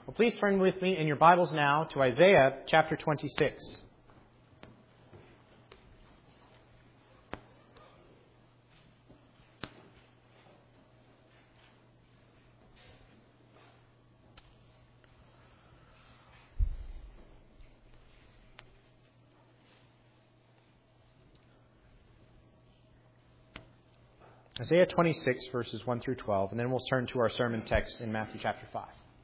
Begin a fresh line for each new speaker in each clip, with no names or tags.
Well, please turn with me in your Bibles now to Isaiah chapter 26. Isaiah 26, verses 1 through 12, and then we'll turn to our sermon text in Matthew chapter 5.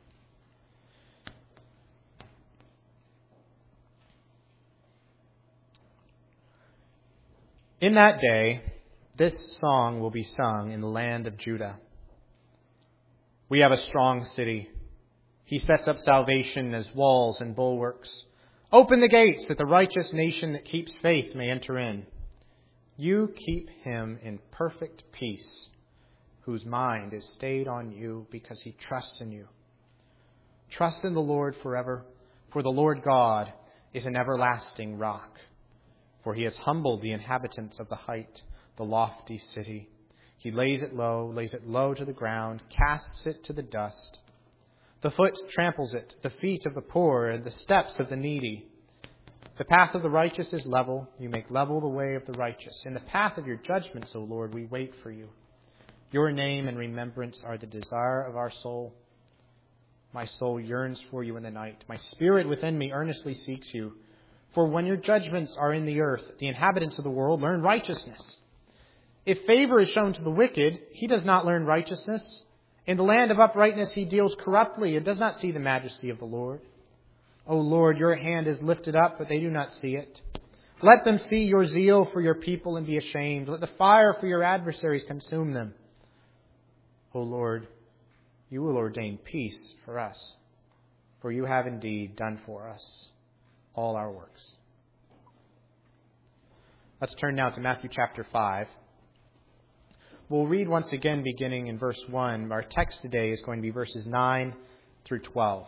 In that day, this song will be sung in the land of Judah. We have a strong city. He sets up salvation as walls and bulwarks. Open the gates that the righteous nation that keeps faith may enter in. You keep him in perfect peace, whose mind is stayed on you because he trusts in you. Trust in the Lord forever, for the Lord God is an everlasting rock. For he has humbled the inhabitants of the height, the lofty city. He lays it low to the ground, casts it to the dust. The foot tramples it, the feet of the poor, and the steps of the needy. The path of the righteous is level. You make level the way of the righteous. In the path of your judgments, O Lord, we wait for you. Your name and remembrance are the desire of our soul. My soul yearns for you in the night. My spirit within me earnestly seeks you. For when your judgments are in the earth, the inhabitants of the world learn righteousness. If favor is shown to the wicked, he does not learn righteousness. In the land of uprightness he deals corruptly and does not see the majesty of the Lord. O Lord, your hand is lifted up, but they do not see it. Let them see your zeal for your people and be ashamed. Let the fire for your adversaries consume them. O Lord, you will ordain peace for us, for you have indeed done for us all our works. Let's turn now to Matthew chapter 5. We'll read once again beginning in verse 1. Our text today is going to be verses 9 through 12.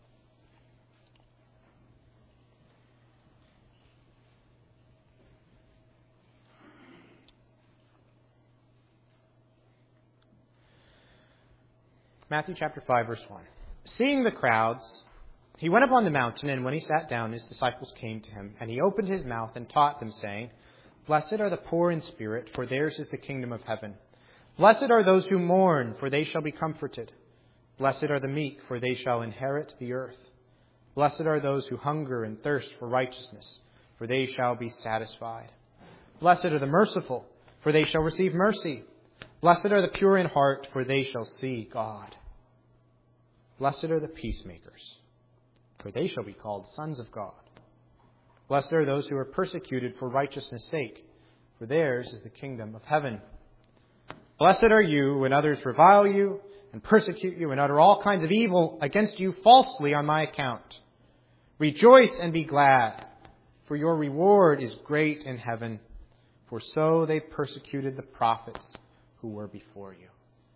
Matthew chapter 5, verse 1. Seeing the crowds, he went up on the mountain, and when he sat down, his disciples came to him. And he opened his mouth and taught them, saying, Blessed are the poor in spirit, for theirs is the kingdom of heaven. Blessed are those who mourn, for they shall be comforted. Blessed are the meek, for they shall inherit the earth. Blessed are those who hunger and thirst for righteousness, for they shall be satisfied. Blessed are the merciful, for they shall receive mercy. Blessed are the pure in heart, for they shall see God. Blessed are the peacemakers, for they shall be called sons of God. Blessed are those who are persecuted for righteousness' sake, for theirs is the kingdom of heaven. Blessed are you when others revile you and persecute you and utter all kinds of evil against you falsely on my account. Rejoice and be glad, for your reward is great in heaven, for so they persecuted the prophets who were before you.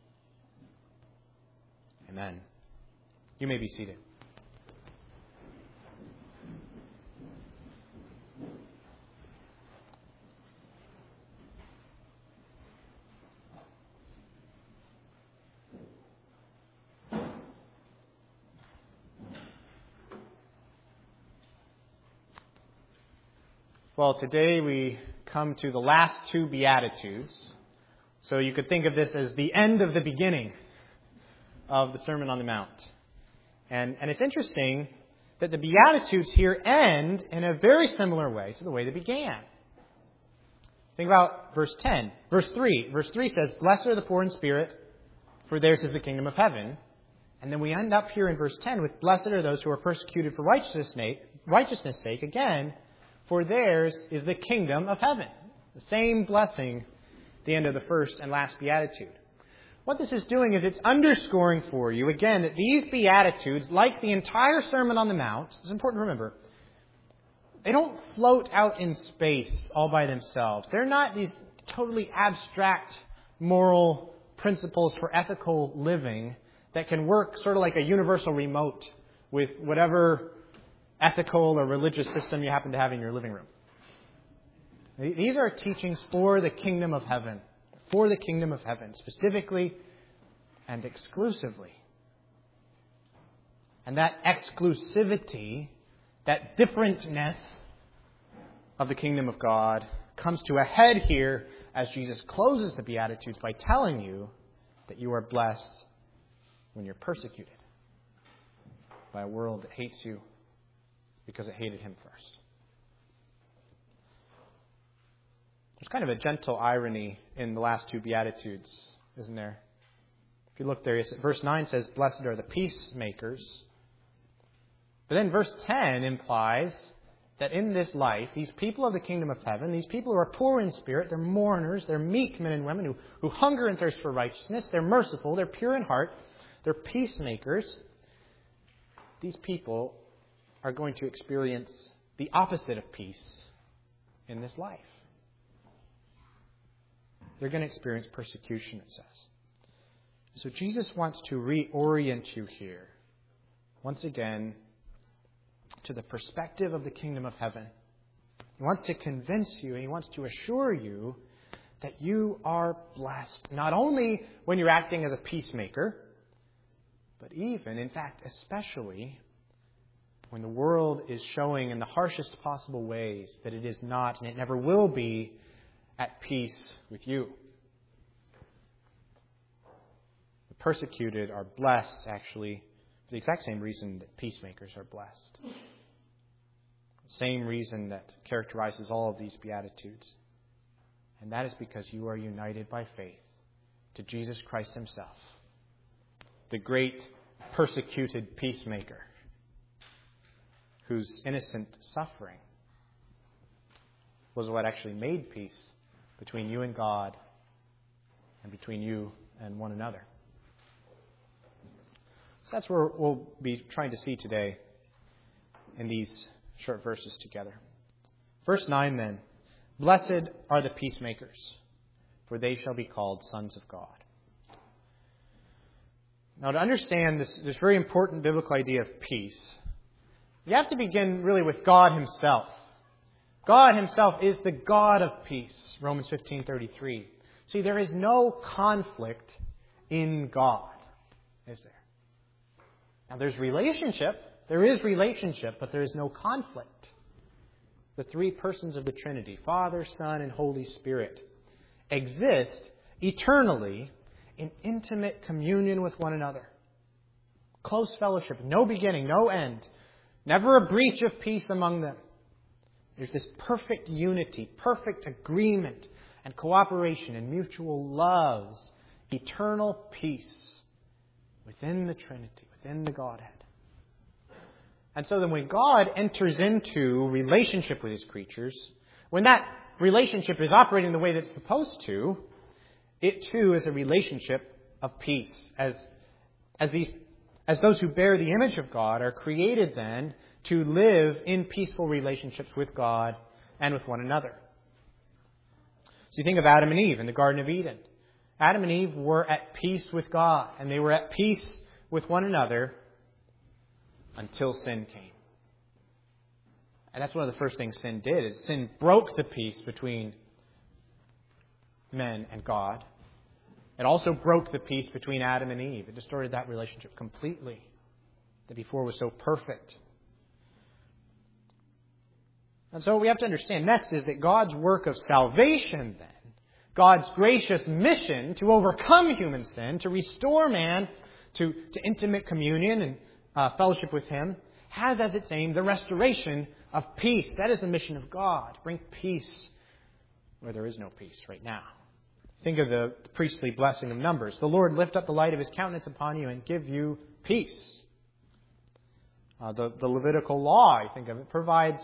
Amen. You may be seated. Well, today we come to the last two Beatitudes. So you could think of this as the end of the beginning of the Sermon on the Mount. And it's interesting that the Beatitudes here end in a very similar way to the way they began. Think about verse 10. Verse 3. Verse 3 says, Blessed are the poor in spirit, for theirs is the kingdom of heaven. And then we end up here in verse 10 with, Blessed are those who are persecuted for righteousness' sake. Again, for theirs is the kingdom of heaven. The same blessing, the end of the first and last Beatitude. What this is doing is it's underscoring for you, again, that these Beatitudes, like the entire Sermon on the Mount, it's important to remember, they don't float out in space all by themselves. They're not these totally abstract moral principles for ethical living that can work sort of like a universal remote with whatever ethical or religious system you happen to have in your living room. These are teachings for the kingdom of heaven. For the kingdom of heaven, specifically and exclusively. And that exclusivity, that differentness of the kingdom of God comes to a head here as Jesus closes the Beatitudes by telling you that you are blessed when you're persecuted by a world that hates you because it hated him first. There's kind of a gentle irony in the last two Beatitudes, isn't there? If you look there, verse 9 says, "Blessed are the peacemakers." But then verse 10 implies that in this life, these people of the kingdom of heaven, these people who are poor in spirit, they're mourners, they're meek men and women who hunger and thirst for righteousness, they're merciful, they're pure in heart, they're peacemakers. These people are going to experience the opposite of peace in this life. They're going to experience persecution, it says. So Jesus wants to reorient you here, once again, to the perspective of the kingdom of heaven. He wants to convince you, and he wants to assure you that you are blessed, not only when you're acting as a peacemaker, but even, in fact, especially when the world is showing in the harshest possible ways that it is not, and it never will be, at peace with you. The persecuted are blessed, actually, for the exact same reason that peacemakers are blessed. The same reason that characterizes all of these Beatitudes. And that is because you are united by faith to Jesus Christ himself, the great persecuted peacemaker, whose innocent suffering was what actually made peace between you and God and between you and one another. So that's where we'll be trying to see today in these short verses together. Verse 9 then, "Blessed are the peacemakers, for they shall be called sons of God." Now, to understand this very important biblical idea of peace, you have to begin really with God himself. God himself is the God of peace, Romans 15:33. See, there is no conflict in God, is there? Now, there's relationship. There is relationship, but there is no conflict. The three persons of the Trinity, Father, Son, and Holy Spirit, exist eternally in intimate communion with one another. Close fellowship, no beginning, no end. Never a breach of peace among them. There's this perfect unity, perfect agreement and cooperation and mutual loves, eternal peace within the Trinity, within the Godhead. And so then when God enters into relationship with his creatures, when that relationship is operating the way that it's supposed to, it too is a relationship of peace. As those who bear the image of God are created then to live in peaceful relationships with God and with one another. So you think of Adam and Eve in the Garden of Eden. Adam and Eve were at peace with God, and they were at peace with one another until sin came. And that's one of the first things sin did, is sin broke the peace between men and God. It also broke the peace between Adam and Eve. It distorted that relationship completely that before was so perfect. And so what we have to understand next is that God's work of salvation then, God's gracious mission to overcome human sin, to restore man to intimate communion and fellowship with him, has as its aim the restoration of peace. That is the mission of God. Bring peace where there is no peace right now. Think of the priestly blessing of Numbers. The Lord lift up the light of his countenance upon you and give you peace. The Levitical law, I think of it, provides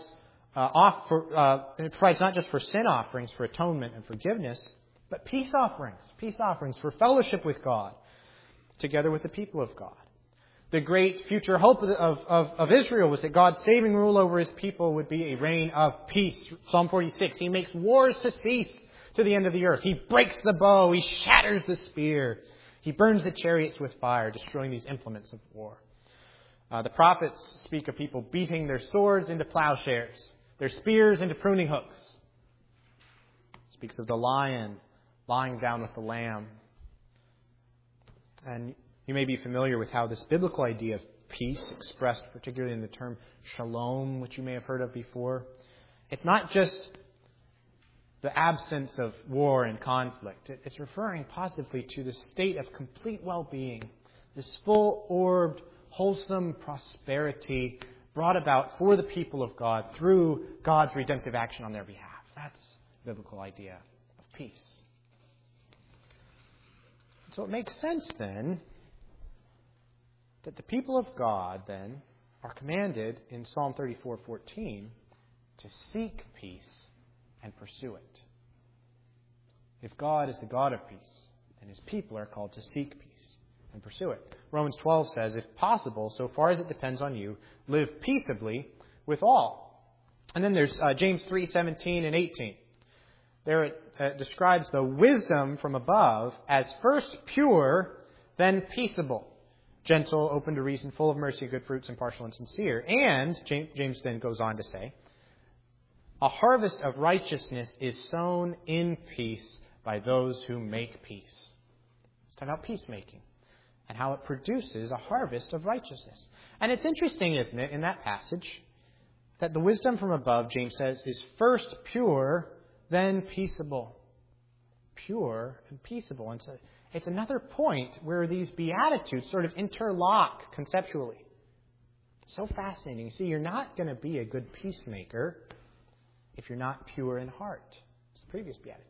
it provides not just for sin offerings, for atonement and forgiveness, but peace offerings for fellowship with God, together with the people of God. The great future hope of Israel was that God's saving rule over his people would be a reign of peace. Psalm 46, he makes wars to cease to the end of the earth. He breaks the bow, he shatters the spear, he burns the chariots with fire, destroying these implements of war. The prophets speak of people beating their swords into plowshares, their spears into pruning hooks. It speaks of the lion lying down with the lamb. And you may be familiar with how this biblical idea of peace expressed particularly in the term shalom, which you may have heard of before. It's not just the absence of war and conflict. It's referring positively to the state of complete well-being, this full-orbed, wholesome prosperity brought about for the people of God through God's redemptive action on their behalf. That's the biblical idea of peace. So it makes sense then that the people of God then are commanded in Psalm 34:14 to seek peace and pursue it. If God is the God of peace, then His people are called to seek peace and pursue it. Romans 12 says, if possible, so far as it depends on you, live peaceably with all. And then there's James 3:17 and 18. There it describes the wisdom from above as first pure, then peaceable, gentle, open to reason, full of mercy, good fruits, impartial and sincere. And James then goes on to say, a harvest of righteousness is sown in peace by those who make peace. It's talking about peacemaking and how it produces a harvest of righteousness. And it's interesting, isn't it, in that passage, that the wisdom from above, James says, is first pure, then peaceable. Pure and peaceable. And so it's another point where these Beatitudes sort of interlock conceptually. So fascinating. You see, you're not going to be a good peacemaker if you're not pure in heart. It's the previous Beatitude.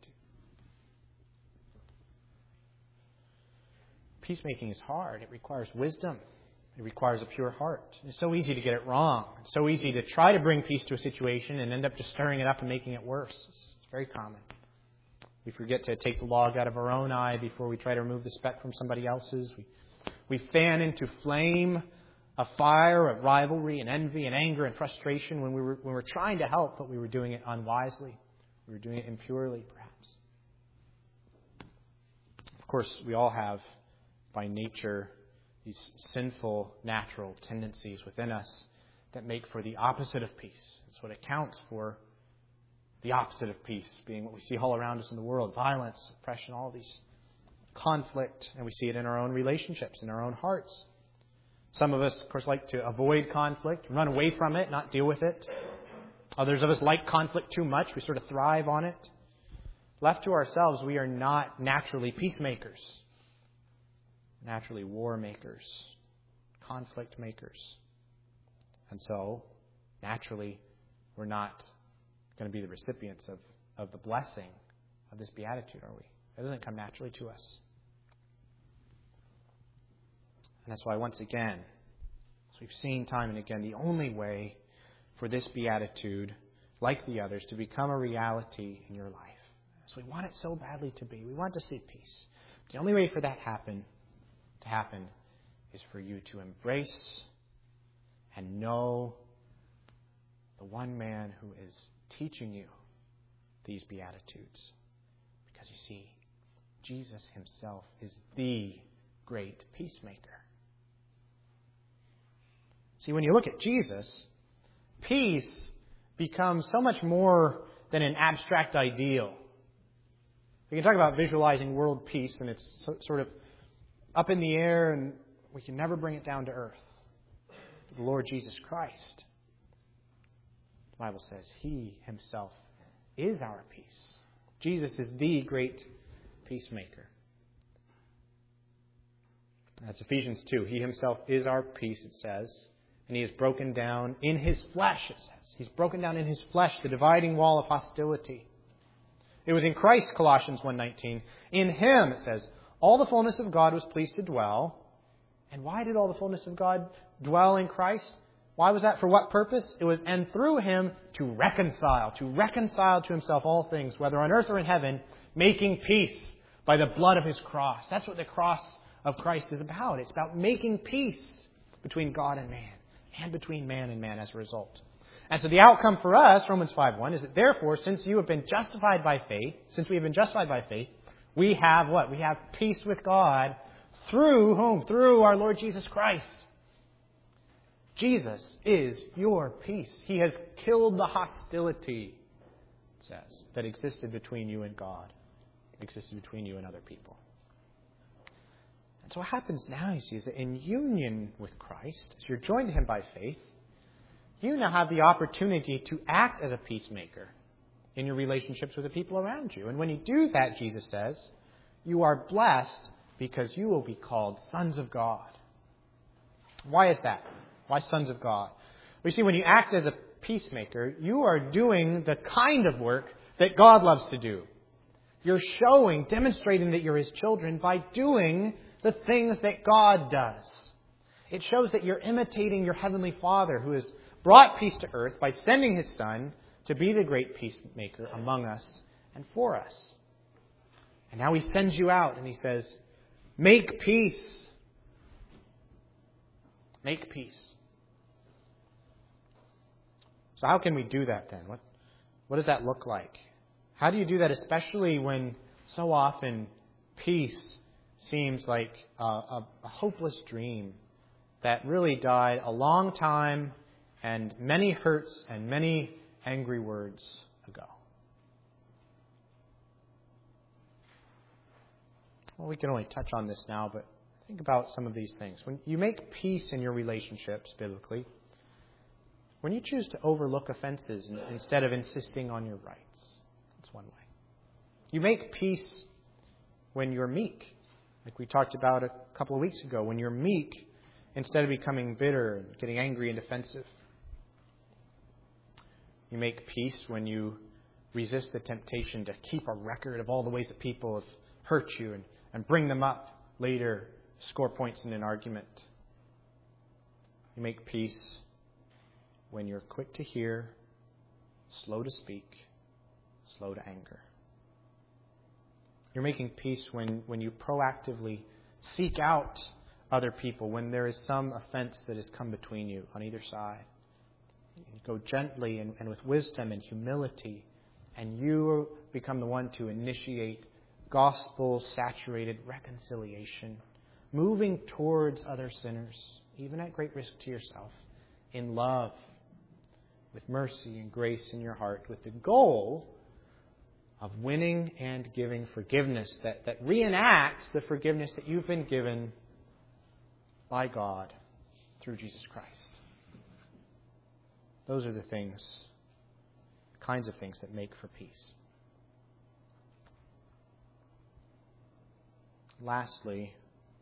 Peacemaking is hard. It requires wisdom. It requires a pure heart. It's so easy to get it wrong. It's so easy to try to bring peace to a situation and end up just stirring it up and making it worse. It's very common. We forget to take the log out of our own eye before we try to remove the speck from somebody else's. We fan into flame a fire of rivalry and envy and anger and frustration when we were trying to help, but we were doing it unwisely. We were doing it impurely, perhaps. Of course, we all have, by nature, these sinful, natural tendencies within us that make for the opposite of peace. It's what accounts for the opposite of peace, being what we see all around us in the world: violence, oppression, all these conflict, and we see it in our own relationships, in our own hearts. Some of us, of course, like to avoid conflict, run away from it, not deal with it. Others of us like conflict too much. We sort of thrive on it. Left to ourselves, we are not naturally peacemakers, naturally war makers, conflict makers. And so, naturally, we're not going to be the recipients of the blessing of this beatitude, are we? It doesn't come naturally to us. And that's why, once again, as we've seen time and again, the only way for this beatitude, like the others, to become a reality in your life, as we want it so badly to be, we want to see peace. The only way for that to happen is for you to embrace and know the one man who is teaching you these beatitudes. Because you see, Jesus Himself is the great peacemaker. See, when you look at Jesus, peace becomes so much more than an abstract ideal. We can talk about visualizing world peace, and it's sort of up in the air, and we can never bring it down to earth. The Lord Jesus Christ, the Bible says, He Himself is our peace. Jesus is the great peacemaker. That's Ephesians 2. He Himself is our peace, it says. And He has broken down in His flesh, it says. He's broken down in His flesh the dividing wall of hostility. It was in Christ, Colossians 1:19. In Him, it says, all the fullness of God was pleased to dwell. And why did all the fullness of God dwell in Christ? Why was that? For what purpose? It was, and through Him to reconcile to Himself all things, whether on earth or in heaven, making peace by the blood of His cross. That's what the cross of Christ is about. It's about making peace between God and man, and between man and man as a result. And so the outcome for us, Romans 5:1, is that therefore, since you have been justified by faith, we have what? We have peace with God through whom? Through our Lord Jesus Christ. Jesus is your peace. He has killed the hostility, it says, that existed between you and God, existed between you and other people. So what happens now, you see, is that in union with Christ, as you're joined to him by faith, you now have the opportunity to act as a peacemaker in your relationships with the people around you. And when you do that, Jesus says, you are blessed because you will be called sons of God. Why is that? Why sons of God? Well, you see, when you act as a peacemaker, you are doing the kind of work that God loves to do. You're demonstrating that you're his children by doing the things that God does. It shows that you're imitating your heavenly Father, who has brought peace to earth by sending his Son to be the great peacemaker among us and for us. And now he sends you out and he says, make peace. Make peace. So how can we do that then? What does that look like? How do you do that, especially when so often peace seems like a hopeless dream that really died a long time and many hurts and many angry words ago? Well, we can only touch on this now, but think about some of these things. When you make peace in your relationships, biblically, when you choose to overlook offenses instead of insisting on your rights, that's one way. You make peace when you're meek, like we talked about a couple of weeks ago, when you're meek instead of becoming bitter and getting angry and defensive. You make peace when you resist the temptation to keep a record of all the ways that people have hurt you and bring them up later, score points in an argument. You make peace when you're quick to hear, slow to speak, slow to anger. You're making peace when you proactively seek out other people, when there is some offense that has come between you on either side. You go gently and with wisdom and humility, and you become the one to initiate gospel-saturated reconciliation, moving towards other sinners, even at great risk to yourself, in love, with mercy and grace in your heart, with the goal of winning and giving forgiveness that reenacts the forgiveness that you've been given by God through Jesus Christ. Those are the kinds of things that make for peace. Lastly,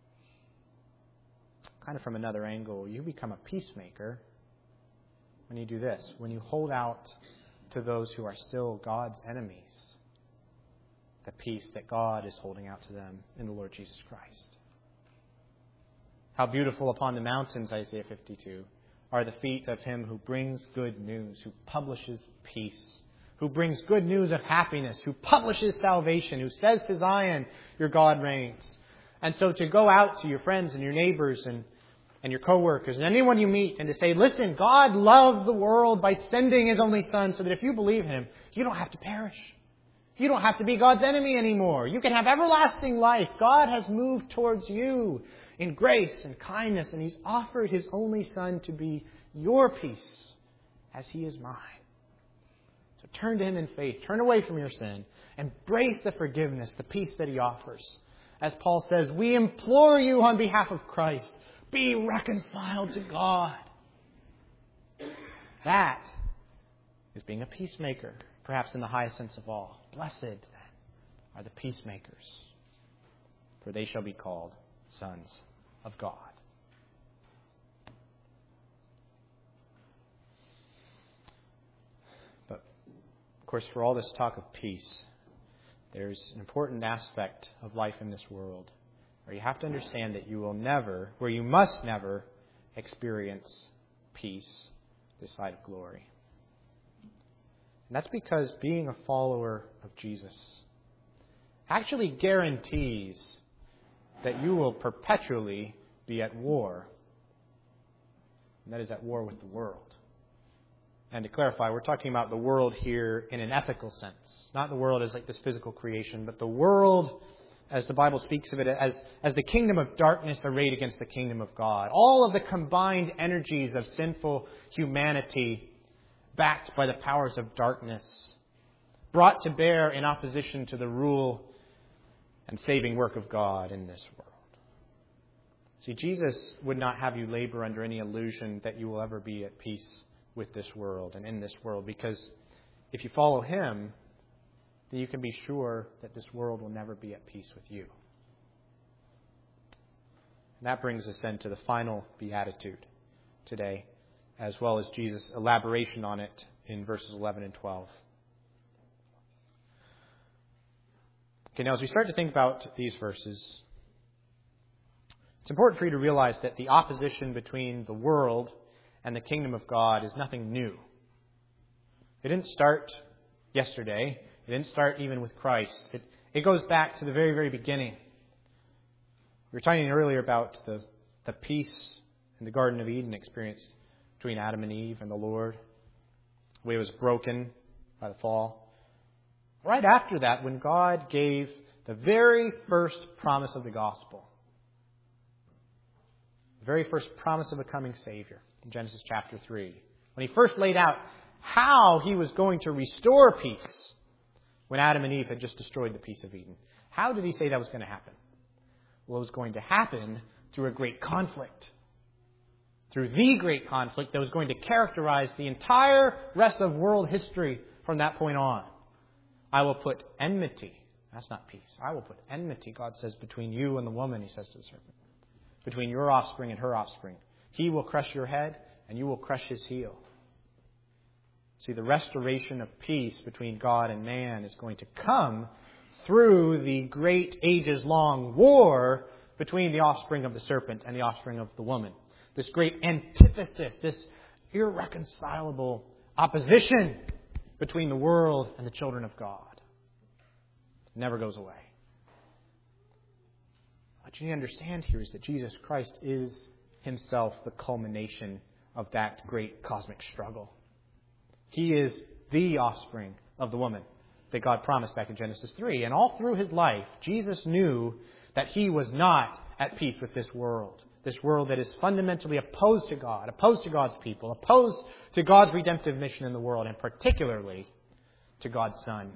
kind of from another angle, you become a peacemaker when you do this, when you hold out to those who are still God's enemies the peace that God is holding out to them in the Lord Jesus Christ. How beautiful upon the mountains, Isaiah 52, are the feet of him who brings good news, who publishes peace, who brings good news of happiness, who publishes salvation, who says to Zion, your God reigns. And so to go out to your friends and your neighbors and your coworkers and anyone you meet and to say, listen, God loved the world by sending his only Son so that if you believe him, you don't have to perish. You don't have to be God's enemy anymore. You can have everlasting life. God has moved towards you in grace and kindness, and he's offered his only Son to be your peace as he is mine. So turn to him in faith. Turn away from your sin. Embrace the forgiveness, the peace that he offers. As Paul says, we implore you on behalf of Christ, be reconciled to God. That is being a peacemaker, perhaps in the highest sense of all. Blessed, then, are the peacemakers, for they shall be called sons of God. But, of course, for all this talk of peace, there's an important aspect of life in this world where you have to understand that you must never experience peace this side of glory. And that's because being a follower of Jesus actually guarantees that you will perpetually be at war. And that is at war with the world. And to clarify, we're talking about the world here in an ethical sense. Not the world as like this physical creation, but the world, as the Bible speaks of it, as the kingdom of darkness arrayed against the kingdom of God. All of the combined energies of sinful humanity backed by the powers of darkness, brought to bear in opposition to the rule and saving work of God in this world. See, Jesus would not have you labor under any illusion that you will ever be at peace with this world and in this world, because if you follow Him, then you can be sure that this world will never be at peace with you. And that brings us then to the final beatitude today, as well as Jesus' elaboration on it in verses 11 and 12. Okay, now as we start to think about these verses, it's important for you to realize that the opposition between the world and the kingdom of God is nothing new. It didn't start yesterday. It didn't start even with Christ. It goes back to the very, very beginning. We were talking earlier about the peace in the Garden of Eden experience between Adam and Eve and the Lord. The way it was broken by the fall. Right after that, when God gave the very first promise of the gospel, the very first promise of a coming Savior in Genesis chapter 3, when He first laid out how He was going to restore peace when Adam and Eve had just destroyed the peace of Eden. How did He say that was going to happen? Well, it was going to happen through a great conflict. Through the great conflict that was going to characterize the entire rest of world history from that point on. I will put enmity. That's not peace. I will put enmity, God says, between you and the woman, He says to the serpent. Between your offspring and her offspring. He will crush your head and you will crush his heel. See, the restoration of peace between God and man is going to come through the great ages-long war between the offspring of the serpent and the offspring of the woman. This great antithesis, this irreconcilable opposition between the world and the children of God. It never goes away. What you need to understand here is that Jesus Christ is Himself the culmination of that great cosmic struggle. He is the offspring of the woman that God promised back in Genesis 3. And all through His life, Jesus knew that He was not at peace with this world. This world that is fundamentally opposed to God, opposed to God's people, opposed to God's redemptive mission in the world, and particularly to God's Son.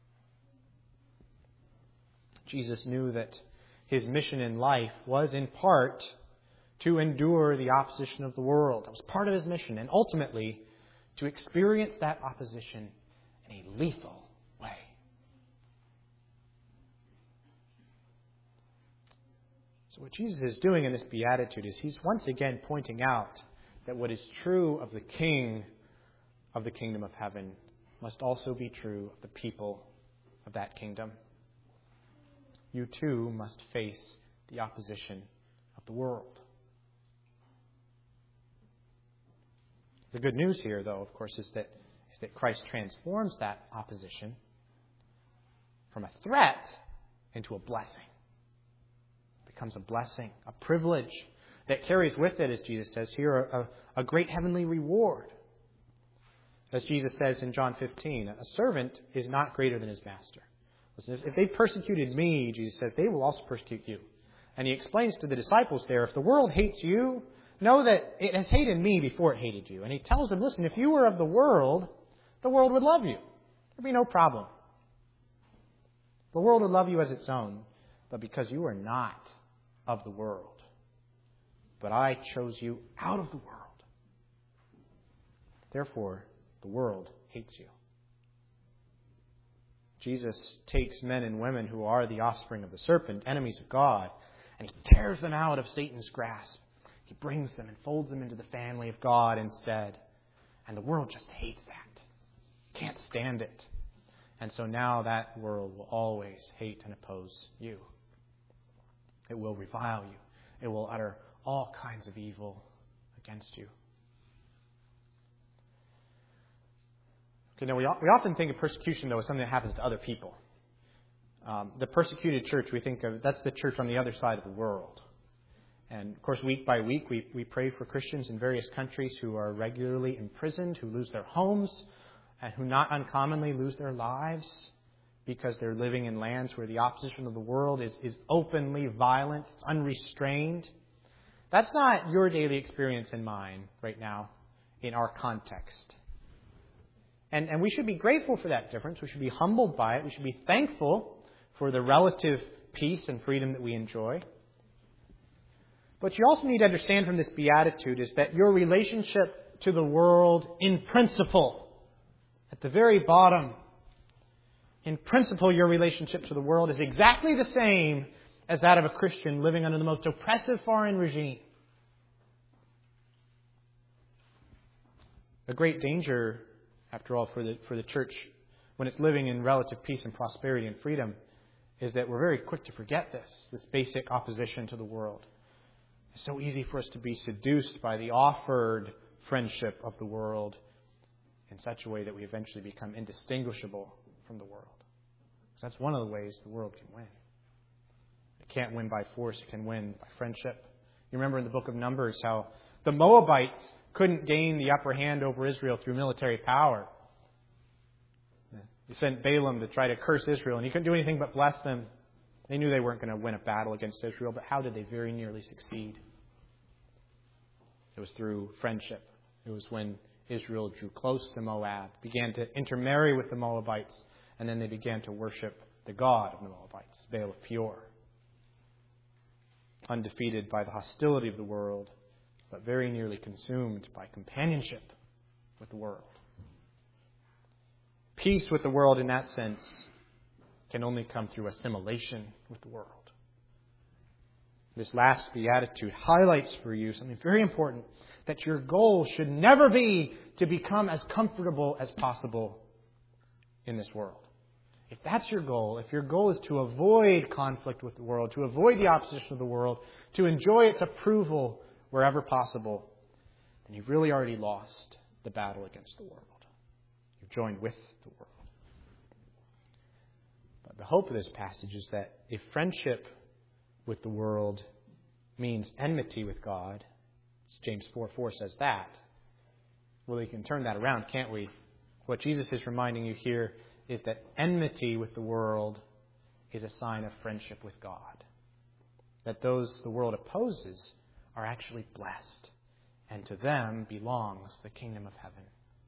Jesus knew that His mission in life was in part to endure the opposition of the world. That was part of His mission. And ultimately, to experience that opposition in a lethal way. So what Jesus is doing in this beatitude is He's once again pointing out that what is true of the King of the kingdom of heaven must also be true of the people of that kingdom. You too must face the opposition of the world. The good news here, though, of course, is that Christ transforms that opposition from a threat into a blessing. It becomes a blessing, a privilege that carries with it, as Jesus says here, a great heavenly reward. As Jesus says in John 15, a servant is not greater than his master. Listen, if they persecuted me, Jesus says, they will also persecute you. And He explains to the disciples there, if the world hates you, know that it has hated me before it hated you. And He tells them, listen, if you were of the world would love you. There'd be no problem. The world would love you as its own, but because you are not of the world, but I chose you out of the world. Therefore, the world hates you. Jesus takes men and women who are the offspring of the serpent, enemies of God, and He tears them out of Satan's grasp. He brings them and folds them into the family of God instead. And the world just hates that. Can't stand it. And so now that world will always hate and oppose you. It will revile you. It will utter all kinds of evil against you. Okay, now we often think of persecution, though, as something that happens to other people. The persecuted church, we think of, that's the church on the other side of the world. And, of course, week by week, we pray for Christians in various countries who are regularly imprisoned, who lose their homes, and who not uncommonly lose their lives because they're living in lands where the opposition of the world is openly violent, it's unrestrained. That's not your daily experience and mine right now in our context. And we should be grateful for that difference. We should be humbled by it. We should be thankful for the relative peace and freedom that we enjoy. But you also need to understand from this beatitude is that your relationship to the world in principle, at the very bottom, in principle, your relationship to the world is exactly the same as that of a Christian living under the most oppressive foreign regime. A great danger, after all, for the church when it's living in relative peace and prosperity and freedom is that we're very quick to forget this basic opposition to the world. It's so easy for us to be seduced by the offered friendship of the world in such a way that we eventually become indistinguishable from the world. So that's one of the ways the world can win. It can't win by force, it can win by friendship. You remember in the book of Numbers how the Moabites couldn't gain the upper hand over Israel through military power. He sent Balaam to try to curse Israel, and he couldn't do anything but bless them. They knew they weren't going to win a battle against Israel, but how did they very nearly succeed? It was through friendship. It was when Israel drew close to Moab, began to intermarry with the Moabites, and then they began to worship the god of the Moabites, Baal of Peor. Undefeated by the hostility of the world, but very nearly consumed by companionship with the world. Peace with the world in that sense can only come through assimilation with the world. This last beatitude highlights for you something very important, that your goal should never be to become as comfortable as possible in this world. If that's your goal, if your goal is to avoid conflict with the world, to avoid the opposition of the world, to enjoy its approval wherever possible, then you've really already lost the battle against the world. You've joined with the world. But the hope of this passage is that if friendship with the world means enmity with God, as James 4:4 says that, well, we can turn that around, can't we? What Jesus is reminding you here is that enmity with the world is a sign of friendship with God. That those the world opposes are actually blessed, and to them belongs the kingdom of heaven.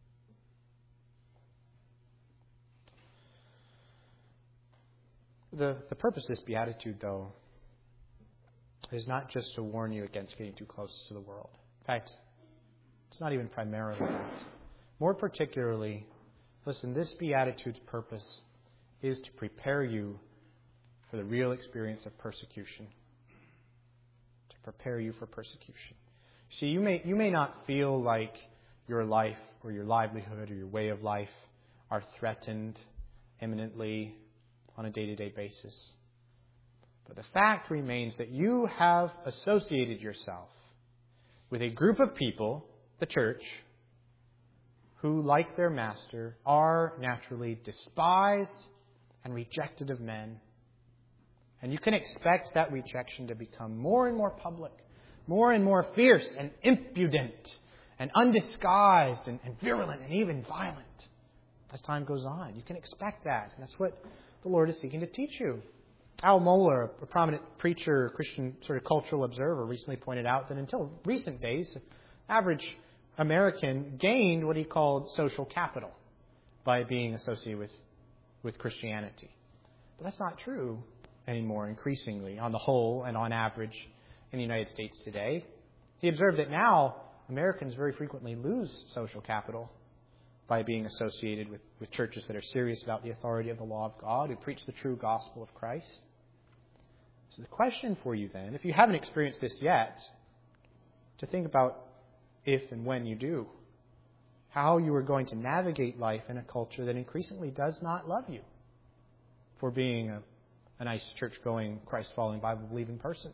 The purpose of this beatitude, though, is not just to warn you against getting too close to the world. In fact, it's not even primarily that. More particularly, listen, this beatitude's purpose is to prepare you for the real experience of persecution. To prepare you for persecution. See, you may not feel like your life or your livelihood or your way of life are threatened imminently on a day-to-day basis. But the fact remains that you have associated yourself with a group of people, the church, who, like their master, are naturally despised and rejected of men. And you can expect that rejection to become more and more public, more and more fierce and impudent and undisguised and virulent and even violent as time goes on. You can expect that. And that's what the Lord is seeking to teach you. Al Mohler, a prominent preacher, Christian sort of cultural observer, recently pointed out that until recent days, average American gained what he called social capital by being associated with Christianity. But that's not true anymore, increasingly, on the whole and on average in the United States today. He observed that now Americans very frequently lose social capital by being associated with churches that are serious about the authority of the law of God, who preach the true gospel of Christ. So the question for you then, if you haven't experienced this yet, to think about if and when you do, how you are going to navigate life in a culture that increasingly does not love you for being a nice church-going, Christ-following, Bible-believing person.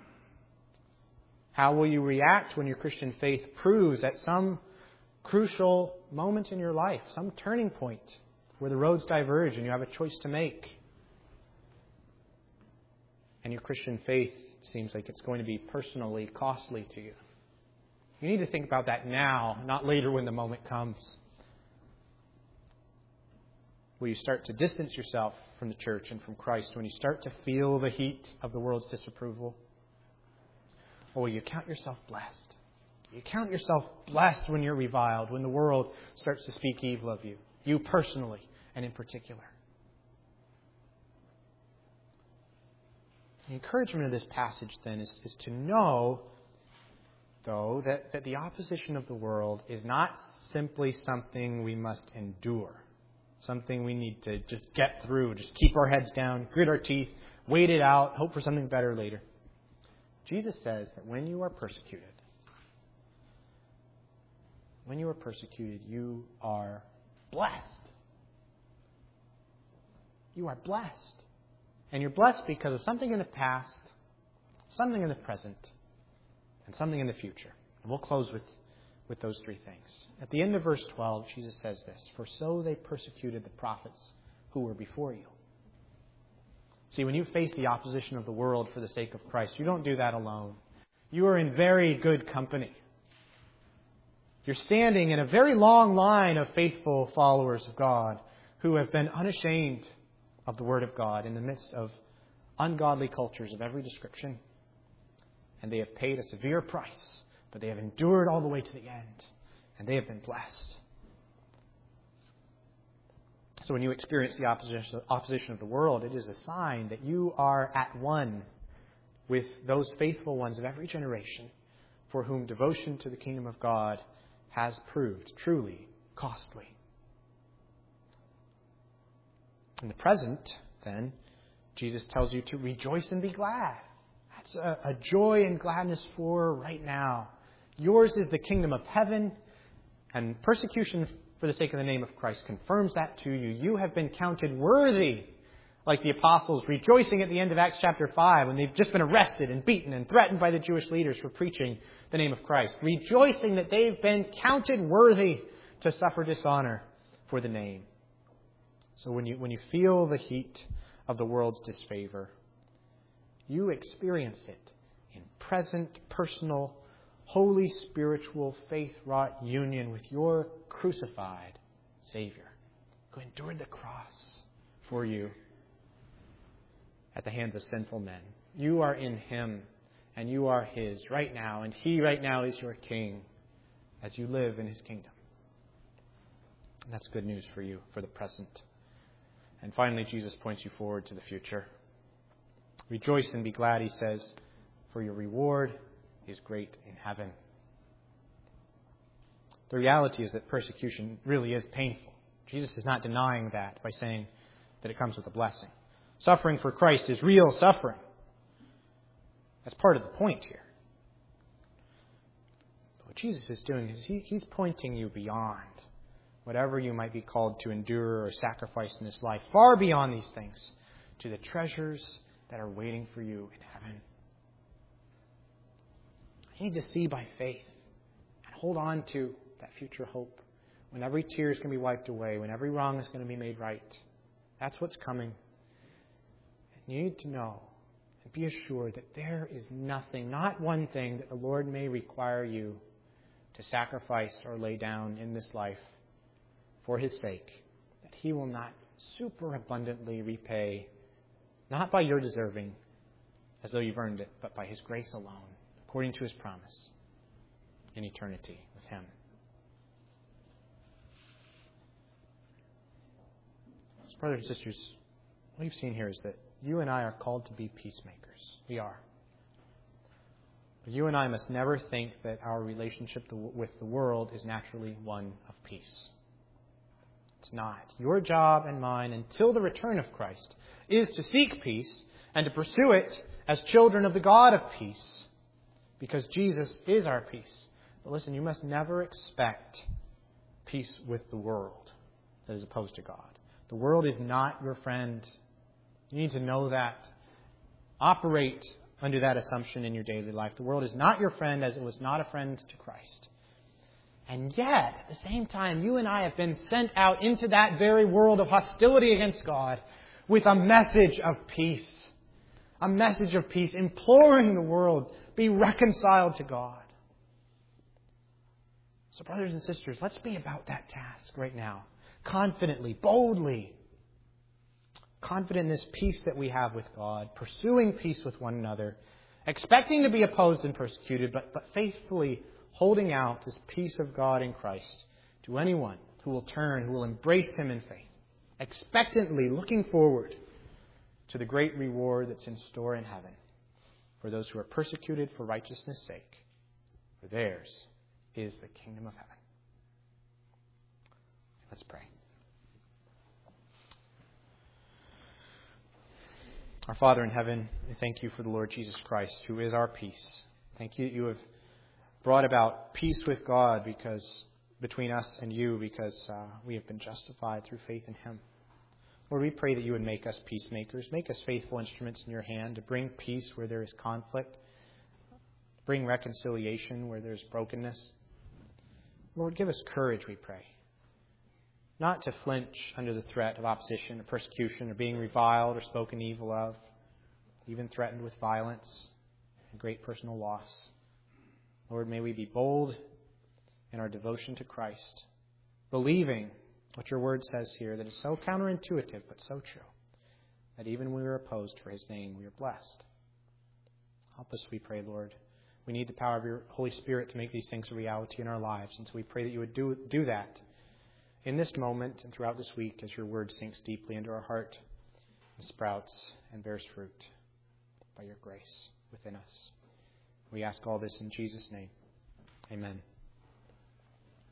How will you react when your Christian faith proves at some crucial moment in your life, some turning point where the roads diverge and you have a choice to make, and your Christian faith seems like it's going to be personally costly to you? You need to think about that now, not later when the moment comes. Will you start to distance yourself from the church and from Christ when you start to feel the heat of the world's disapproval? Or will you count yourself blessed? You count yourself blessed when you're reviled, when the world starts to speak evil of you, you personally and in particular. The encouragement of this passage, then, is to know, though, that the opposition of the world is not simply something we must endure, something we need to just get through, just keep our heads down, grit our teeth, wait it out, hope for something better later. Jesus says that when you are persecuted, you are blessed. You are blessed. And you're blessed because of something in the past, something in the present, and something in the future. And we'll close with those three things. At the end of verse 12, Jesus says this, "For so they persecuted the prophets who were before you." See, when you face the opposition of the world for the sake of Christ, you don't do that alone. You are in very good company. You're standing in a very long line of faithful followers of God who have been unashamed of the Word of God in the midst of ungodly cultures of every description. And they have paid a severe price, but they have endured all the way to the end, and they have been blessed. So when you experience the opposition of the world, it is a sign that you are at one with those faithful ones of every generation for whom devotion to the kingdom of God has proved truly costly. In the present, then, Jesus tells you to rejoice and be glad. That's a joy and gladness for right now. Yours is the kingdom of heaven, and persecution for the sake of the name of Christ confirms that to you. You have been counted worthy, like the apostles rejoicing at the end of Acts chapter 5 when they've just been arrested and beaten and threatened by the Jewish leaders for preaching the name of Christ. Rejoicing that they've been counted worthy to suffer dishonor for the name. So when you feel the heat of the world's disfavor, you experience it in present, personal, holy, spiritual, faith-wrought union with your crucified Savior, who endured the cross for you at the hands of sinful men. You are in Him, and you are His right now, and He right now is your King as you live in His kingdom. And that's good news for you for the present. And finally, Jesus points you forward to the future. Rejoice and be glad, He says, for your reward is great in heaven. The reality is that persecution really is painful. Jesus is not denying that by saying that it comes with a blessing. Suffering for Christ is real suffering. That's part of the point here. But what Jesus is doing is He's pointing you beyond whatever you might be called to endure or sacrifice in this life, far beyond these things, to the treasures that are waiting for you in heaven. You need to see by faith and hold on to that future hope when every tear is going to be wiped away, when every wrong is going to be made right. That's what's coming. And you need to know and be assured that there is nothing, not one thing, that the Lord may require you to sacrifice or lay down in this life for His sake, that He will not superabundantly repay, not by your deserving, as though you've earned it, but by His grace alone, according to His promise, in eternity with Him. So, brothers and sisters, what you've seen here is that you and I are called to be peacemakers. We are. But you and I must never think that our relationship with the world is naturally one of peace. It's not. Your job and mine until the return of Christ is to seek peace and to pursue it as children of the God of peace, because Jesus is our peace. But listen, you must never expect peace with the world that is opposed to God. The world is not your friend. You need to know that. Operate under that assumption in your daily life. The world is not your friend, as it was not a friend to Christ. And yet, at the same time, you and I have been sent out into that very world of hostility against God with a message of peace. A message of peace, imploring the world, be reconciled to God. So brothers and sisters, let's be about that task right now. Confidently, boldly. Confident in this peace that we have with God. Pursuing peace with one another. Expecting to be opposed and persecuted, but faithfully holding out this peace of God in Christ to anyone who will turn, who will embrace Him in faith. Expectantly looking forward to the great reward that's in store in heaven. for those who are persecuted for righteousness' sake, for theirs is the kingdom of heaven. Let's pray. Our Father in heaven, we thank you for the Lord Jesus Christ, who is our peace. Thank you that you have brought about peace with God between us and you because we have been justified through faith in him. Lord, we pray that you would make us peacemakers, make us faithful instruments in your hand to bring peace where there is conflict, bring reconciliation where there is brokenness. Lord, give us courage, we pray, not to flinch under the threat of opposition or persecution or being reviled or spoken evil of, even threatened with violence and great personal loss. Lord, may we be bold in our devotion to Christ, believing what your word says here, that is so counterintuitive but so true, that even when we are opposed for his name, we are blessed. Help us, we pray, Lord. We need the power of your Holy Spirit to make these things a reality in our lives, and so we pray that you would do that in this moment and throughout this week as your word sinks deeply into our heart and sprouts and bears fruit by your grace within us. We ask all this in Jesus' name. Amen.